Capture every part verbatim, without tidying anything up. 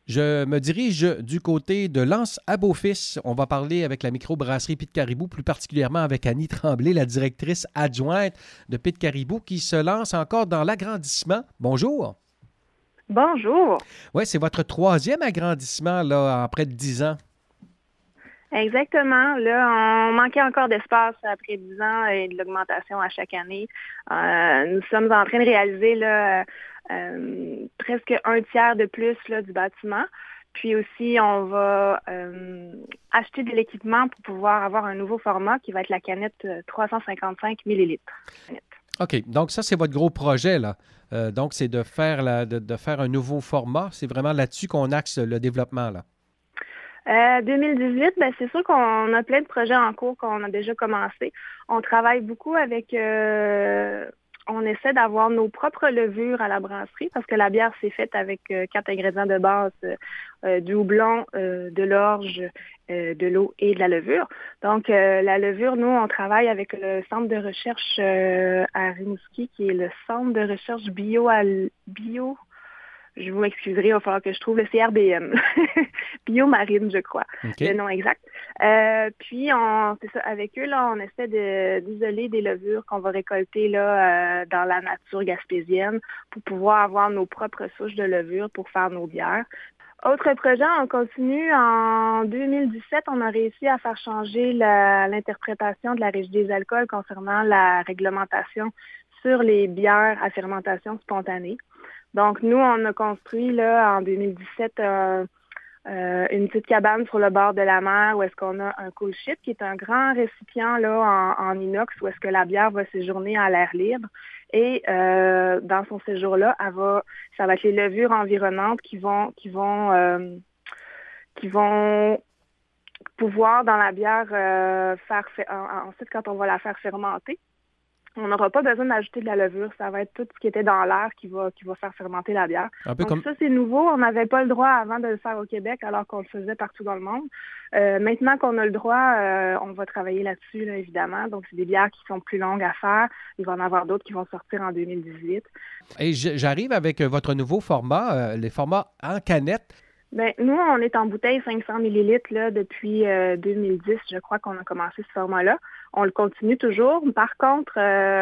Je me dirige du côté de l'Anse à Beaufils. On va parler avec la microbrasserie Pit Caribou, plus particulièrement avec Annie Tremblay, la directrice adjointe de Pit Caribou, qui se lance encore dans l'agrandissement. Bonjour. Bonjour. Oui, c'est votre troisième agrandissement là, en près de dix ans. Exactement. Là, on manquait encore d'espace après dix ans et de l'augmentation à chaque année. Euh, nous sommes en train de réaliser là, euh, presque un tiers de plus là, du bâtiment. Puis aussi, on va euh, acheter de l'équipement pour pouvoir avoir un nouveau format qui va être la canette trois cent cinquante-cinq millilitres. OK. Donc, ça, c'est votre gros projet, là. Euh, donc, c'est de faire, la, de, de faire un nouveau format. C'est vraiment là-dessus qu'on axe le développement, là. Euh, deux mille dix-huit, ben, c'est sûr qu'on a plein de projets en cours qu'on a déjà commencé. On travaille beaucoup avec... Euh, on essaie d'avoir nos propres levures à la brasserie parce que la bière, c'est faite avec euh, quatre ingrédients de base, euh, du houblon, euh, de l'orge, euh, de l'eau et de la levure. Donc, euh, la levure, nous, on travaille avec le centre de recherche euh, à Rimouski, qui est le centre de recherche bio... À, bio Je vous m'excuserai, il va falloir que je trouve le C R B M. Biomarine, je crois, Okay. le nom exact. Euh, puis, on, c'est ça, avec eux, là, on essaie de, d'isoler des levures qu'on va récolter là, euh, dans la nature gaspésienne pour pouvoir avoir nos propres souches de levure pour faire nos bières. Autre projet, on continue. En deux mille dix-sept, on a réussi à faire changer la, l'interprétation de la Régie des alcools concernant la réglementation sur les bières à fermentation spontanée. Donc, nous, on a construit là en deux mille dix-sept euh, euh, une petite cabane sur le bord de la mer où est-ce qu'on a un cool ship qui est un grand récipient là en, en inox où est-ce que la bière va séjourner à l'air libre. Et euh, dans son séjour-là, elle va, ça va être les levures environnantes qui vont qui vont euh, qui vont pouvoir dans la bière euh, faire ensuite quand on va la faire fermenter. On n'aura pas besoin d'ajouter de la levure. Ça va être tout ce qui était dans l'air qui va, qui va faire fermenter la bière. Un peu Donc comme... ça, c'est nouveau. On n'avait pas le droit avant de le faire au Québec alors qu'on le faisait partout dans le monde. Euh, maintenant qu'on a le droit, euh, on va travailler là-dessus, là, évidemment. Donc, c'est des bières qui sont plus longues à faire. Il va y en avoir d'autres qui vont sortir en deux mille dix-huit. Et j'arrive avec votre nouveau format, euh, les formats en canette. Ben, nous, on est en bouteille cinq cents millilitres là, depuis euh, deux mille dix. Je crois qu'on a commencé ce format-là. On le continue toujours. Par contre,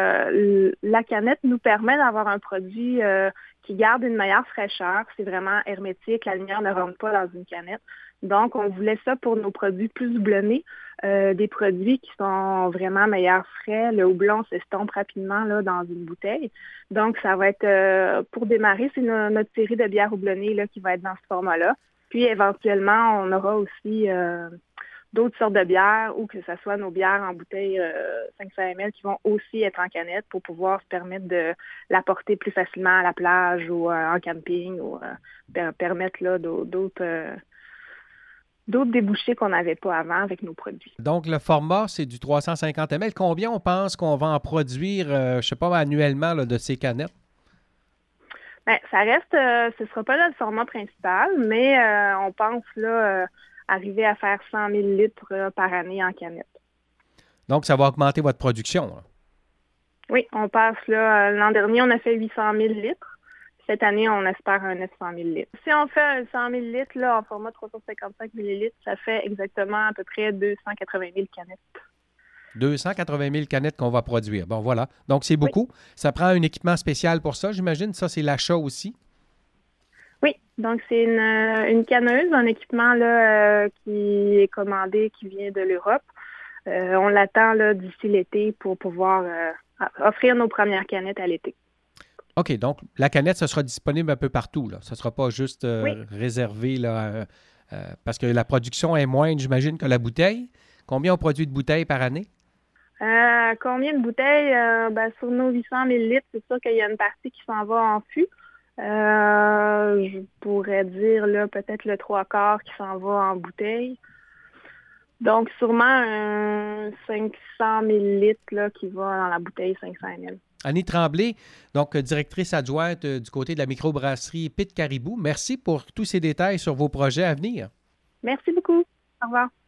euh, la canette nous permet d'avoir un produit euh, qui garde une meilleure fraîcheur. C'est vraiment hermétique. La lumière ne rentre pas dans une canette. Donc, on voulait ça pour nos produits plus houblonnés, euh, des produits qui sont vraiment meilleurs frais. Le houblon s'estompe rapidement là, dans une bouteille. Donc, ça va être, euh, pour démarrer, c'est no- notre série de bières houblonnées là, qui va être dans ce format-là. Puis, éventuellement, on aura aussi euh, d'autres sortes de bières ou que ce soit nos bières en bouteille euh, cinq cents millilitres qui vont aussi être en canette pour pouvoir se permettre de l'apporter plus facilement à la plage ou euh, en camping ou euh, per- permettre là, d'autres... Euh, d'autres débouchés qu'on n'avait pas avant avec nos produits. Donc, le format, c'est du trois cent cinquante millilitres. Combien on pense qu'on va en produire, euh, je ne sais pas, annuellement là, de ces canettes? Bien, ça reste, euh, ce ne sera pas là, le format principal, mais euh, on pense là, euh, arriver à faire cent millilitres euh, par année en canette. Donc, ça va augmenter votre production. Là. Oui, on passe là, l'an dernier, on a fait huit cent millilitres. Cette année, on espère un neuf cents millilitres. Si on fait un cent millilitres là, en format trois cent cinquante-cinq millilitres, ça fait exactement à peu près deux cent quatre-vingt mille canettes. deux cent quatre-vingt mille canettes qu'on va produire. Bon, voilà. Donc, c'est beaucoup. Oui. Ça prend un équipement spécial pour ça, j'imagine. Ça, c'est l'achat aussi. Oui, donc c'est une, une canneuse, un équipement là, euh, qui est commandé, qui vient de l'Europe. Euh, on l'attend là, d'ici l'été pour pouvoir euh, offrir nos premières canettes à l'été. OK, donc la canette, ça sera disponible un peu partout. Là. Ça ne sera pas juste euh, oui. réservé là, euh, euh, parce que la production est moindre, j'imagine, que la bouteille. Combien on produit de bouteilles par année? Euh, combien de bouteilles? Euh, ben, sur nos huit cents millilitres, c'est sûr qu'il y a une partie qui s'en va en fût. Euh, je pourrais dire là peut-être le trois quarts qui s'en va en bouteille. Donc, sûrement un cinq cents millilitres là, qui va dans la bouteille cinq cents millilitres. Annie Tremblay, donc directrice adjointe euh, du côté de la microbrasserie Pit Caribou. Merci pour tous ces détails sur vos projets à venir. Merci beaucoup. Au revoir.